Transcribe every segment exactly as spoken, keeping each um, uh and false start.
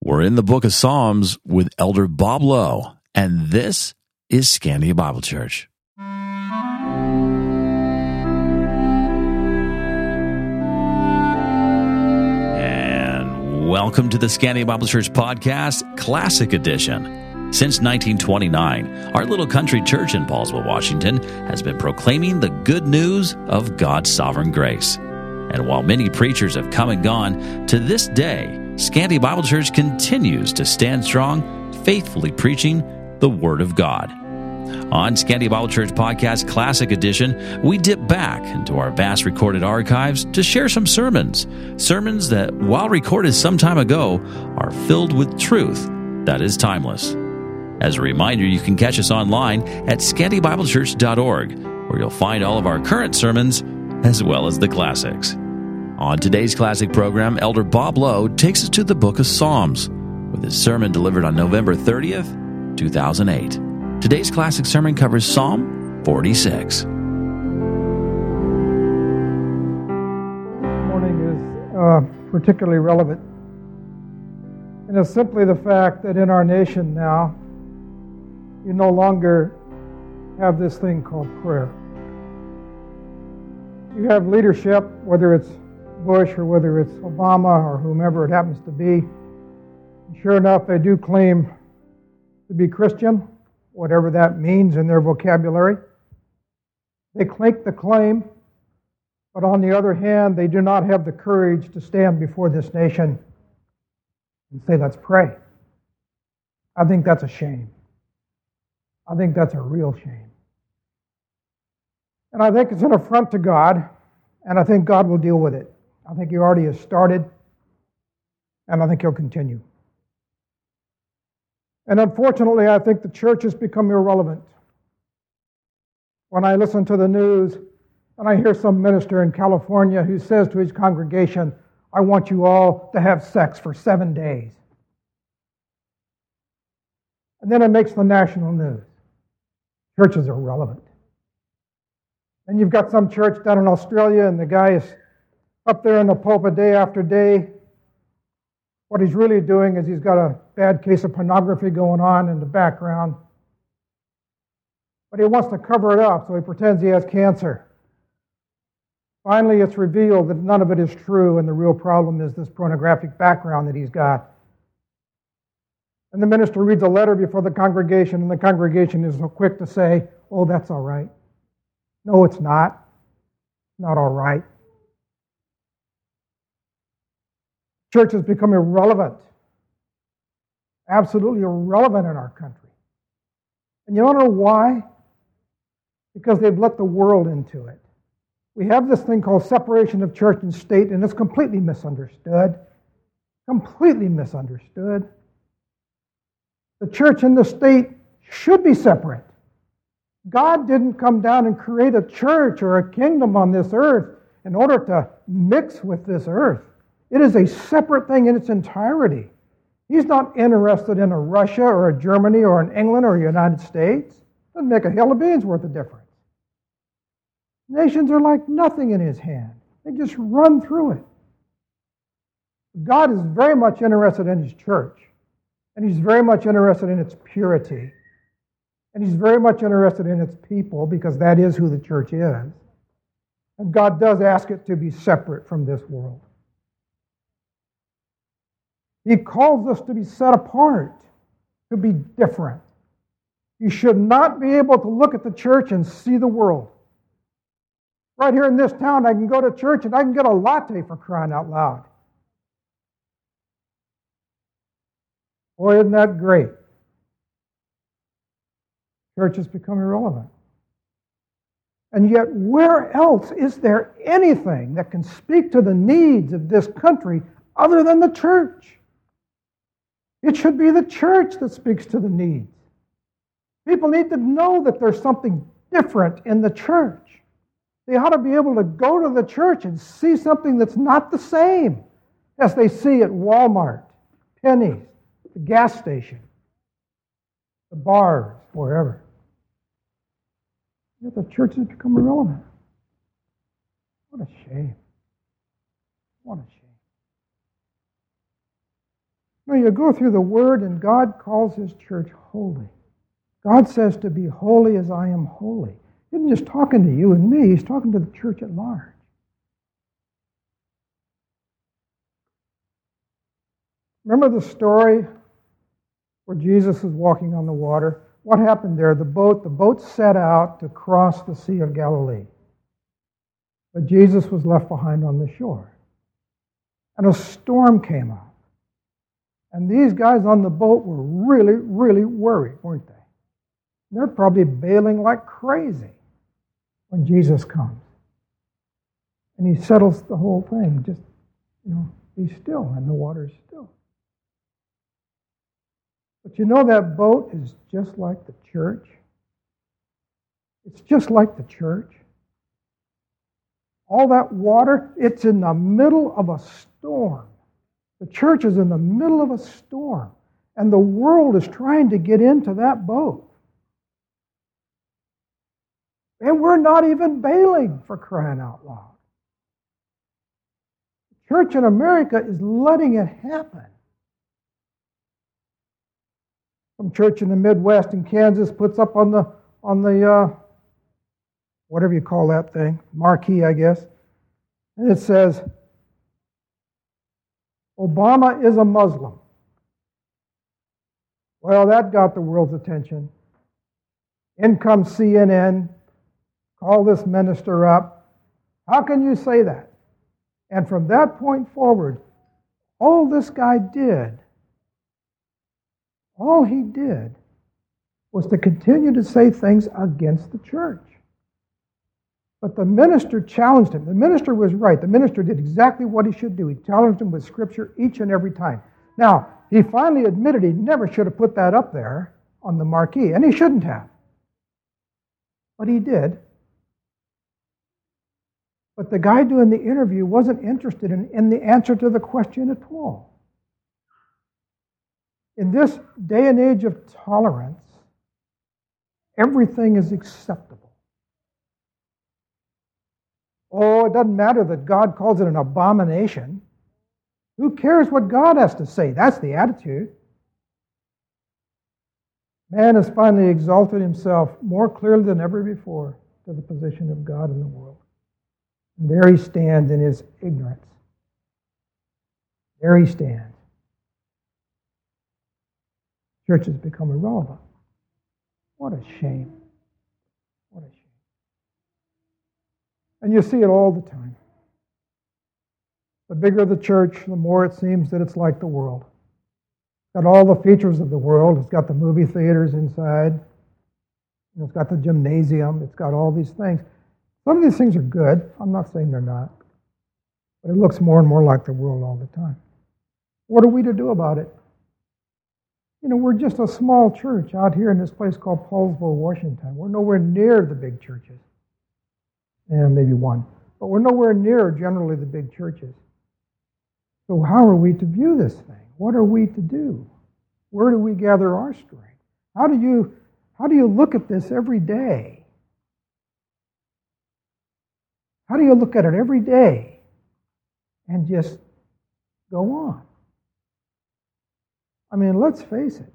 We're in the book of Psalms with Elder Bob Lowe, and this is Scandia Bible Church. And welcome to the Scandia Bible Church Podcast, Classic Edition. Since nineteen twenty-nine, our little country church in Paulsville, Washington, has been proclaiming the good news of God's sovereign grace. And while many preachers have come and gone, to this day, Scandia Bible Church continues to stand strong, faithfully preaching the Word of God. On Scandia Bible Church Podcast Classic Edition, we dip back into our vast recorded archives to share some sermons. Sermons that, while recorded some time ago, are filled with truth that is timeless. As a reminder, you can catch us online at scandia bible church dot org, where you'll find all of our current sermons as well as the classics. On today's classic program, Elder Bob Lowe takes us to the book of Psalms with his sermon delivered on November thirtieth, two thousand eight. Today's classic sermon covers Psalm forty-six. Morning is uh, particularly relevant. And it's simply the fact that in our nation now, you no longer have this thing called prayer. You have leadership, whether it's Bush or whether it's Obama or whomever it happens to be. And sure enough, they do claim to be Christian, whatever that means in their vocabulary. They claim the claim, but on the other hand, they do not have the courage to stand before this nation and say, let's pray. I think that's a shame. I think that's a real shame. And I think it's an affront to God, and I think God will deal with it. I think He already has started, and I think He'll continue. And unfortunately, I think the church has become irrelevant. When I listen to the news, and I hear some minister in California who says to his congregation, I want you all to have sex for seven days. And then it makes the national news. Churches are irrelevant. And you've got some church down in Australia, and the guy is up there in the pulpit day after day. What he's really doing is he's got a bad case of pornography going on in the background. But he wants to cover it up, so he pretends he has cancer. Finally, it's revealed that none of it is true, and the real problem is this pornographic background that he's got. And the minister reads a letter before the congregation, and the congregation is so quick to say, oh, that's all right. No, it's not. Not all right. Church has become irrelevant. Absolutely irrelevant in our country. And you don't know why? Because they've let the world into it. We have this thing called separation of church and state, and it's completely misunderstood. Completely misunderstood. The church and the state should be separate. God didn't come down and create a church or a kingdom on this earth in order to mix with this earth. It is a separate thing in its entirety. He's not interested in a Russia or a Germany or an England or a United States. Doesn't make a hill of beans worth of difference. Nations are like nothing in His hand. They just run through it. God is very much interested in His church, and He's very much interested in its purity, and He's very much interested in its people, because that is who the church is. And God does ask it to be separate from this world. He calls us to be set apart, to be different. You should not be able to look at the church and see the world. Right here in this town, I can go to church and I can get a latte for crying out loud. Boy, isn't that great? Church has become irrelevant. And yet, where else is there anything that can speak to the needs of this country other than the church? It should be the church that speaks to the needs. People need to know that there's something different in the church. They ought to be able to go to the church and see something that's not the same as they see at Walmart, Penny's, the gas station, the bars, wherever. Yet the church has become irrelevant. What a shame. What a shame. No, you go through the Word and God calls His church holy. God says to be holy as I am holy. He isn't just talking to you and me, He's talking to the church at large. Remember the story where Jesus was walking on the water? What happened there? The boat, the boat set out to cross the Sea of Galilee. But Jesus was left behind on the shore. And a storm came up. And these guys on the boat were really, really worried, weren't they? They're probably bailing like crazy when Jesus comes. And He settles the whole thing. Just, you know, be still, and the water's still. But you know that boat is just like the church. It's just like the church. All that water, it's in the middle of a storm. The church is in the middle of a storm. And the world is trying to get into that boat. And we're not even bailing, for crying out loud. The church in America is letting it happen. Some church in the Midwest in Kansas puts up on the, on the uh, whatever you call that thing, marquee, I guess, and it says, Obama is a Muslim. Well, that got the world's attention. In comes C N N, call this minister up. How can you say that? And from that point forward, all this guy did, all he did was to continue to say things against the church. But the minister challenged him. The minister was right. The minister did exactly what he should do. He challenged him with Scripture each and every time. Now, he finally admitted he never should have put that up there on the marquee, and he shouldn't have. But he did. But the guy doing the interview wasn't interested in, in the answer to the question at all. In this day and age of tolerance, everything is acceptable. Oh, it doesn't matter that God calls it an abomination. Who cares what God has to say? That's the attitude. Man has finally exalted himself more clearly than ever before to the position of God in the world. And there he stands in his ignorance. There he stands. Church has become irrelevant. What a shame. What a shame. And you see it all the time. The bigger the church, the more it seems that it's like the world. It's got all the features of the world. It's got the movie theaters inside. It's got the gymnasium. It's got all these things. Some of these things are good. I'm not saying they're not. But it looks more and more like the world all the time. What are we to do about it? You know, we're just a small church out here in this place called Paulsville, Washington. We're nowhere near the big churches. And maybe one. But we're nowhere near generally the big churches. So how are we to view this thing? What are we to do? Where do we gather our strength? How do you, how do you look at this every day? How do you look at it every day and just go on? I mean, let's face it.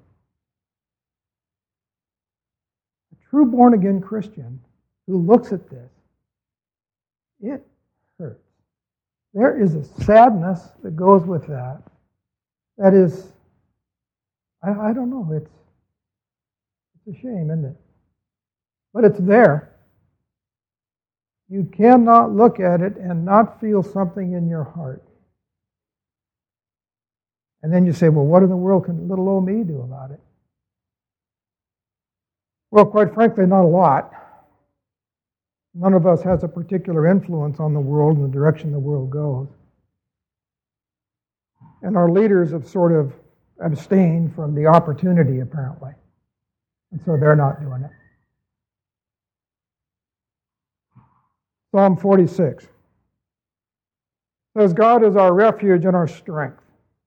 A true born-again Christian who looks at this, it hurts. There is a sadness that goes with that. That is, I, I don't know, it's, it's a shame, isn't it? But it's there. You cannot look at it and not feel something in your heart. And then you say, well, what in the world can little old me do about it? Well, quite frankly, not a lot. None of us has a particular influence on the world and the direction the world goes. And our leaders have sort of abstained from the opportunity, apparently. And so they're not doing it. Psalm forty-six says, God is our refuge and our strength.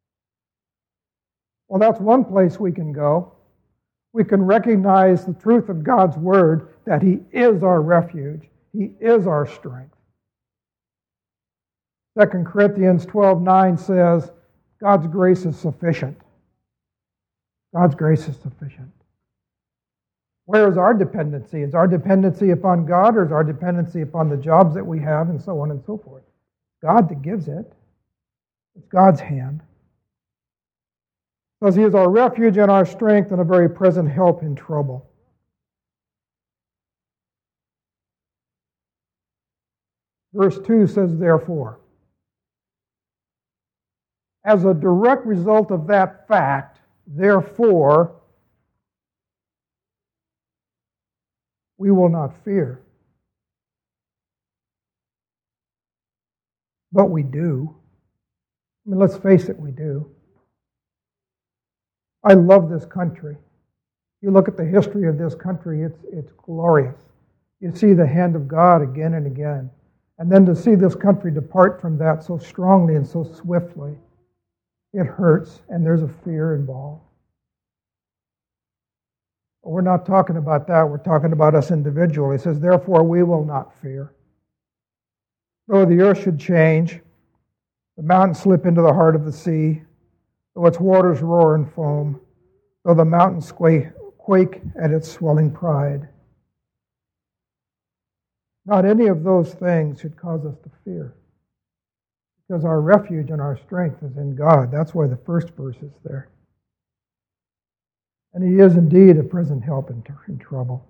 Well, that's one place we can go. We can recognize the truth of God's word, that He is our refuge. He is our strength. Second Corinthians twelve nine says, God's grace is sufficient. God's grace is sufficient. Where is our dependency? Is our dependency upon God, or is our dependency upon the jobs that we have, and so on and so forth? God that gives it. It's God's hand. Because He is our refuge and our strength and a very present help in trouble. Verse two says, therefore, as a direct result of that fact, therefore, we will not fear. But we do. I mean, let's face it, we do. I love this country. You look at the history of this country, it's, it's glorious. You see the hand of God again and again. And then to see this country depart from that so strongly and so swiftly, it hurts, and there's a fear involved. But we're not talking about that. We're talking about us individually. It says, therefore, we will not fear. Though the earth should change, the mountains slip into the heart of the sea, though its waters roar and foam, though the mountains quake, quake at its swelling pride. Not any of those things should cause us to fear, because our refuge and our strength is in God. That's why the first verse is there. And He is indeed a present help in, in trouble.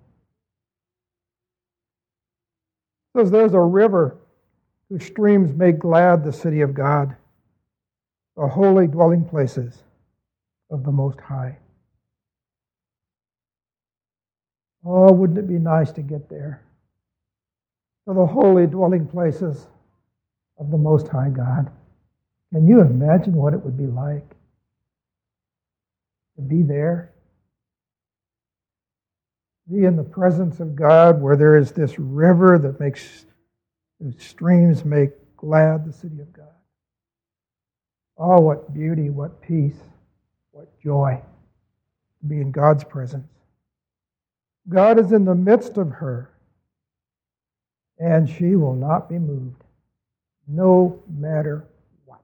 It says there's a river whose streams make glad the city of God, the holy dwelling places of the Most High. Oh, wouldn't it be nice to get there? To the holy dwelling places of the Most High God. Can you imagine what it would be like to be there? Be in the presence of God, where there is this river that makes, whose streams make glad the city of God. Oh, what beauty, what peace, what joy to be in God's presence. God is in the midst of her, and she will not be moved, no matter what.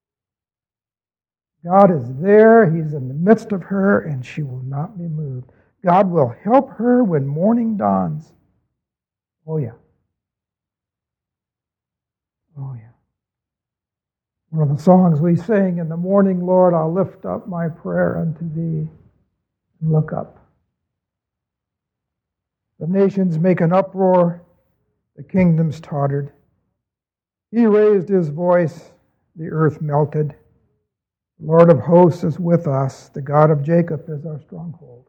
God is there, He's in the midst of her, and she will not be moved. God will help her when morning dawns. Oh, yeah. Oh, yeah. One of the songs we sing in the morning, Lord, I'll lift up my prayer unto Thee and look up. The nations make an uproar, the kingdoms tottered. He raised His voice, the earth melted. The Lord of hosts is with us, the God of Jacob is our stronghold.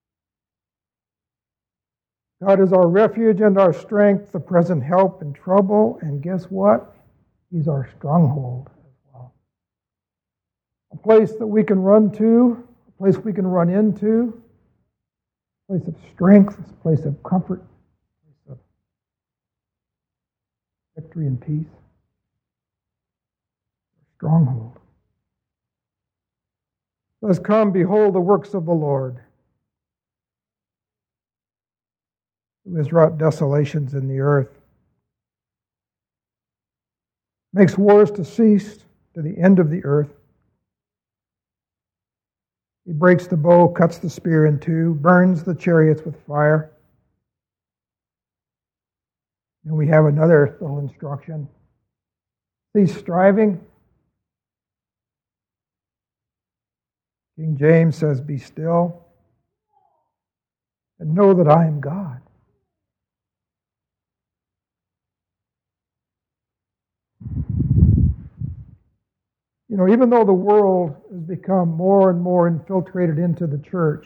God is our refuge and our strength, the present help in trouble, and guess what? He's our stronghold as well. A place that we can run to, a place we can run into, a place of strength, a place of comfort, a place of victory and peace. Stronghold. Let us come, behold the works of the Lord, who has wrought desolations in the earth, makes wars to cease to the end of the earth. He breaks the bow, cuts the spear in two, burns the chariots with fire. And we have another little instruction. Cease striving. King James says, be still and know that I am God. You know, even though the world has become more and more infiltrated into the church,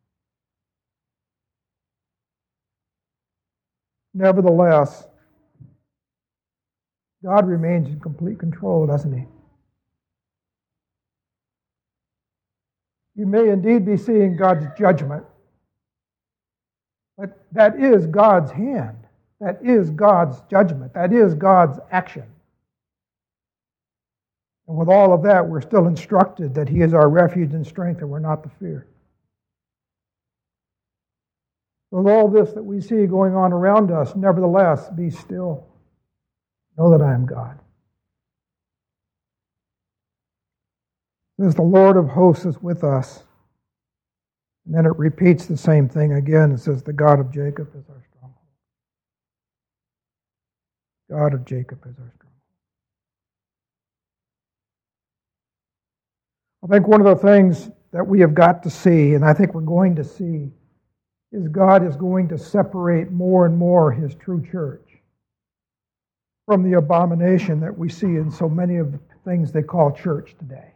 nevertheless, God remains in complete control, doesn't He? You may indeed be seeing God's judgment, but that is God's hand. That is God's judgment. That is God's action. And with all of that, we're still instructed that He is our refuge and strength, and we're not to fear. With all this that we see going on around us, nevertheless, be still. Know that I am God. As the Lord of hosts is with us, And then it repeats the same thing again. It says, the God of Jacob is our stronghold. God of Jacob is our stronghold. I think one of the things that we have got to see, and I think we're going to see, is God is going to separate more and more His true church from the abomination that we see in so many of the things they call church today.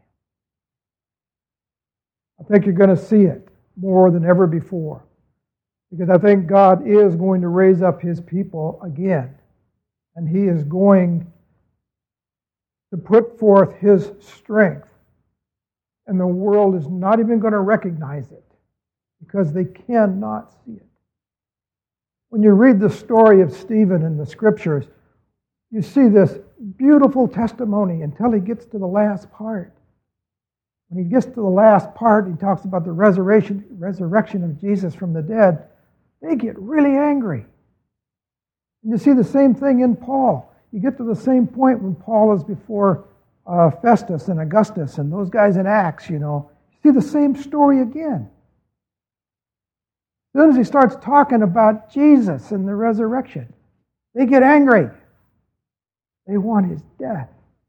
I think you're going to see it more than ever before, because I think God is going to raise up His people again, and He is going to put forth His strength, and the world is not even going to recognize it because they cannot see it. When you read the story of Stephen in the Scriptures, you see this beautiful testimony until he gets to the last part. When he gets to the last part, he talks about the resurrection, resurrection of Jesus from the dead. They get really angry. And you see the same thing in Paul. You get to the same point when Paul is before uh, Festus and Augustus and those guys in Acts, you know. You see the same story again. As soon as he starts talking about Jesus and the resurrection, they get angry. They want His death.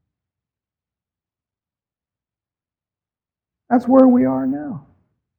That's where we are now.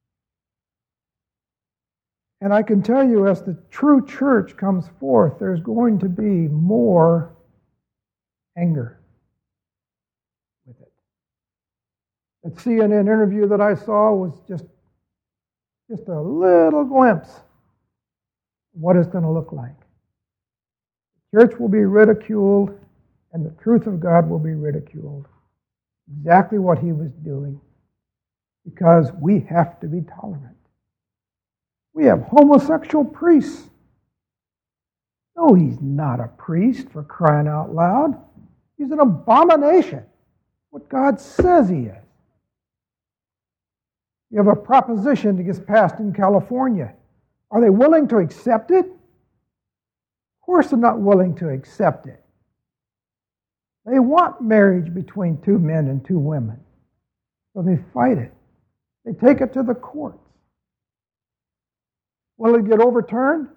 And I can tell you, as the true church comes forth, there's going to be more anger with it. That C N N interview that I saw was just, just a little glimpse of what it's going to look like. The church will be ridiculed, and the truth of God will be ridiculed. Exactly what He was doing. Because we have to be tolerant. We have homosexual priests. No, he's not a priest, for crying out loud. He's an abomination. What God says he is. You have a proposition that gets passed in California. Are they willing to accept it? Of course they're not willing to accept it. They want marriage between two men and two women. So they fight it. They take it to the courts. Will it get overturned?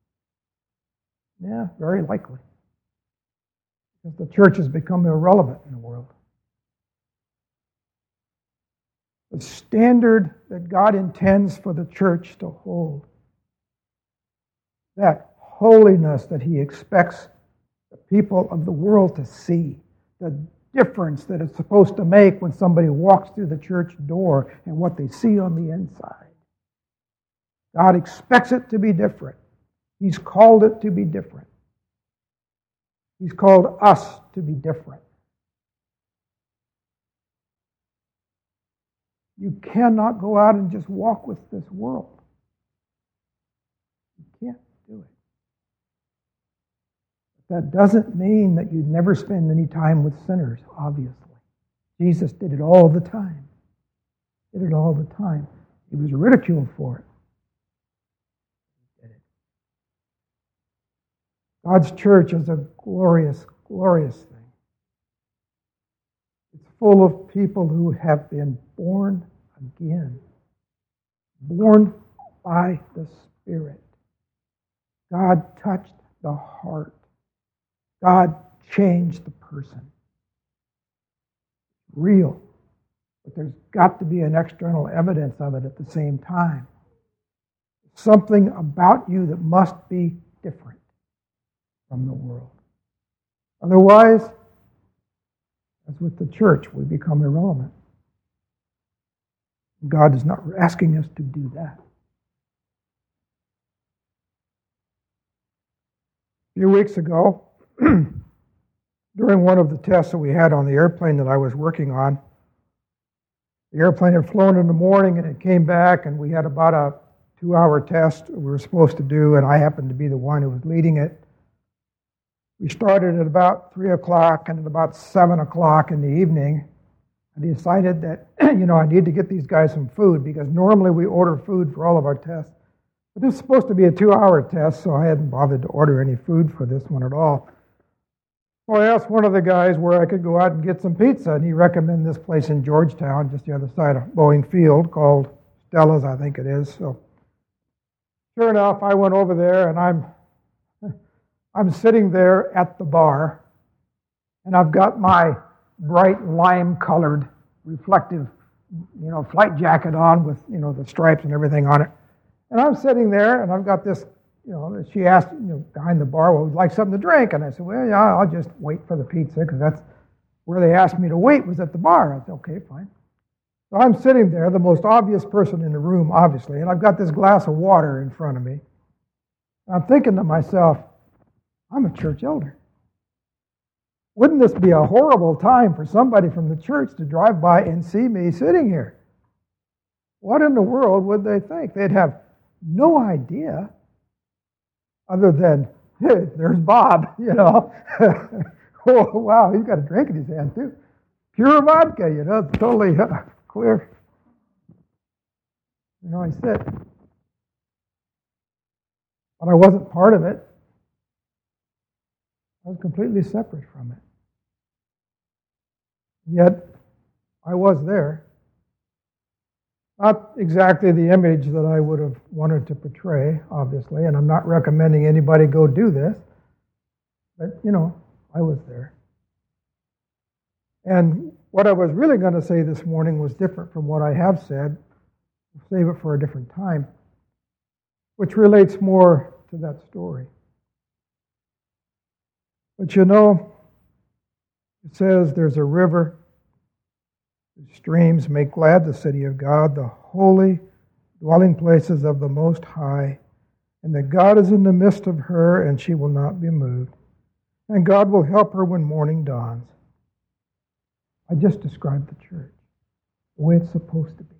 Yeah, very likely. Because the church has become irrelevant in the world. The standard that God intends for the church to hold, that holiness that He expects the people of the world to see, the difference that it's supposed to make when somebody walks through the church door and what they see on the inside. God expects it to be different. He's called it to be different. He's called us to be different. You cannot go out and just walk with this world. You can't do it. That doesn't mean that you'd never spend any time with sinners, obviously. Jesus did it all the time. Did it all the time. He was ridiculed for it. He did it. God's church is a glorious, glorious thing. It's full of people who have been born again. Born by the Spirit. God touched the heart. God changed the person. Real. But there's got to be an external evidence of it at the same time. Something about you that must be different from the world. Otherwise, as with the church, we become irrelevant. God is not asking us to do that. A few weeks ago, during one of the tests that we had on the airplane that I was working on, the airplane had flown in the morning and it came back, and we had about a two-hour test we were supposed to do, and I happened to be the one who was leading it. We started at about three o'clock, and at about seven o'clock in the evening, I decided that, you know, I need to get these guys some food, because normally we order food for all of our tests. But this is supposed to be a two-hour test, so I hadn't bothered to order any food for this one at all. Well, I asked one of the guys where I could go out and get some pizza, and he recommended this place in Georgetown, just the other side of Boeing Field, called Stella's, I think it is. So sure enough, I went over there, and I'm I'm sitting there at the bar, and I've got my bright lime-colored reflective, you know, flight jacket on with, you know, the stripes and everything on it. And I'm sitting there, and I've got this, you know, she asked, you know, behind the bar, well, would you like something to drink? And I said, well, yeah, I'll just wait for the pizza, because that's where they asked me to wait, was at the bar. I said, okay, fine. So I'm sitting there, the most obvious person in the room, obviously, and I've got this glass of water in front of me. And I'm thinking to myself, I'm a church elder. Wouldn't this be a horrible time for somebody from the church to drive by and see me sitting here? What in the world would they think? They'd have no idea other than, hey, there's Bob, you know. Oh, wow, he's got a drink in his hand, too. Pure vodka, you know, totally uh, clear. You know, I said, but I wasn't part of it. I was completely separate from it. Yet, I was there. Not exactly the image that I would have wanted to portray, obviously, and I'm not recommending anybody go do this. But, you know, I was there. And what I was really going to say this morning was different from what I have said. We'll save it for a different time, which relates more to that story. But you know, it says there's a river, the streams make glad the city of God, the holy dwelling places of the Most High, and that God is in the midst of her, and she will not be moved. And God will help her when morning dawns. I just described the church, the way it's supposed to be.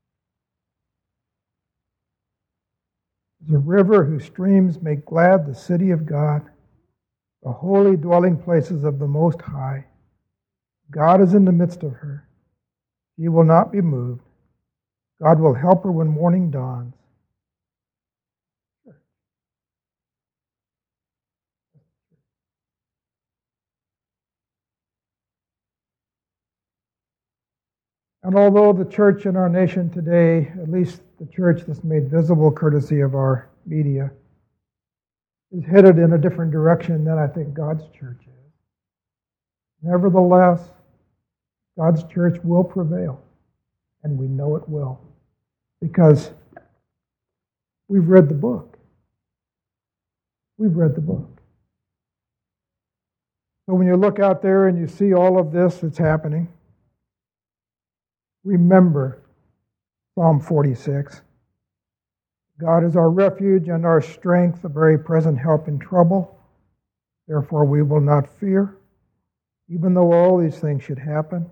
There's a river whose streams make glad the city of God, the holy dwelling places of the Most High. God is in the midst of her. She will not be moved. God will help her when morning dawns. And although the church in our nation today, at least the church that's made visible courtesy of our media, is headed in a different direction than I think God's church is, nevertheless, God's church will prevail, and we know it will, because we've read the book. We've read the book. So when you look out there and you see all of this that's happening, remember Psalm forty-six. God is our refuge and our strength, a very present help in trouble. Therefore we will not fear, even though all these things should happen.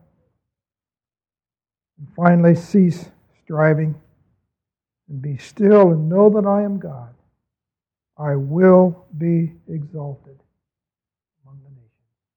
And finally, cease striving and be still and know that I am God. I will be exalted among the nations.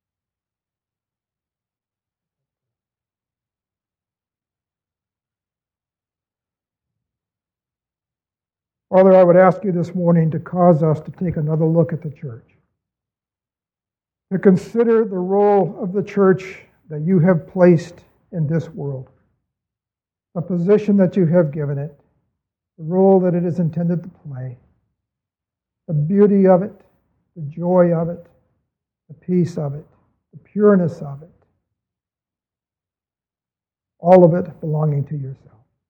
Father, I would ask you this morning to cause us to take another look at the church, to consider the role of the church that you have placed in this world, the position that you have given it, the role that it is intended to play, the beauty of it, the joy of it, the peace of it, the pureness of it, all of it belonging to yourself.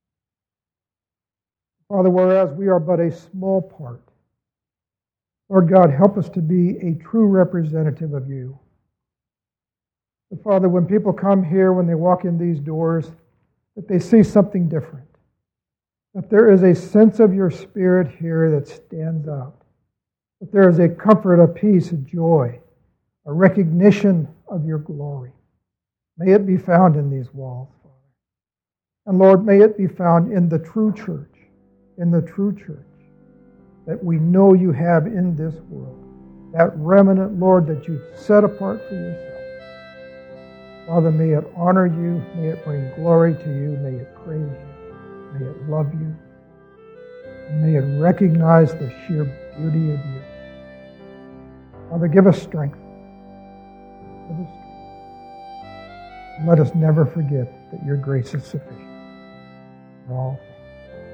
Father, whereas we are but a small part, Lord God, help us to be a true representative of you. But Father, when people come here, when they walk in these doors, that they see something different, that there is a sense of your Spirit here that stands out, that there is a comfort, a peace, a joy, a recognition of your glory. May it be found in these walls, Father. And Lord, may it be found in the true church, in the true church that we know you have in this world, that remnant, Lord, that you've set apart for yourself. Father, may it honor you, may it bring glory to you, may it praise you, may it love you, and may it recognize the sheer beauty of you. Father, give us strength. Give us strength. And let us never forget that your grace is sufficient for all things.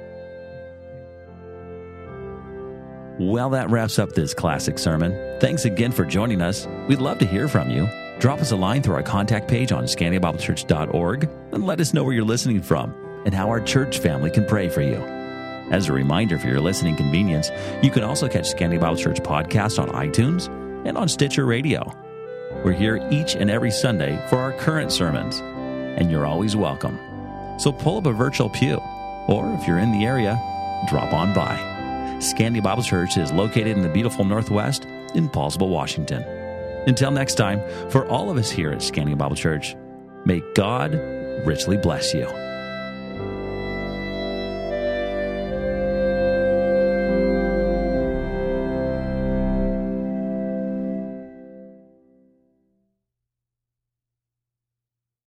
Well, that wraps up this classic sermon. Thanks again for joining us. We'd love to hear from you. Drop us a line through our contact page on scandia bible church dot org and let us know where you're listening from and how our church family can pray for you. As a reminder for your listening convenience, you can also catch Scandia Bible Church podcast on iTunes and on Stitcher Radio. We're here each and every Sunday for our current sermons, and you're always welcome. So pull up a virtual pew, or if you're in the area, drop on by. Scandia Bible Church is located in the beautiful Northwest in Paulsville, Washington. Until next time, for all of us here at Scandia Bible Church, may God richly bless you.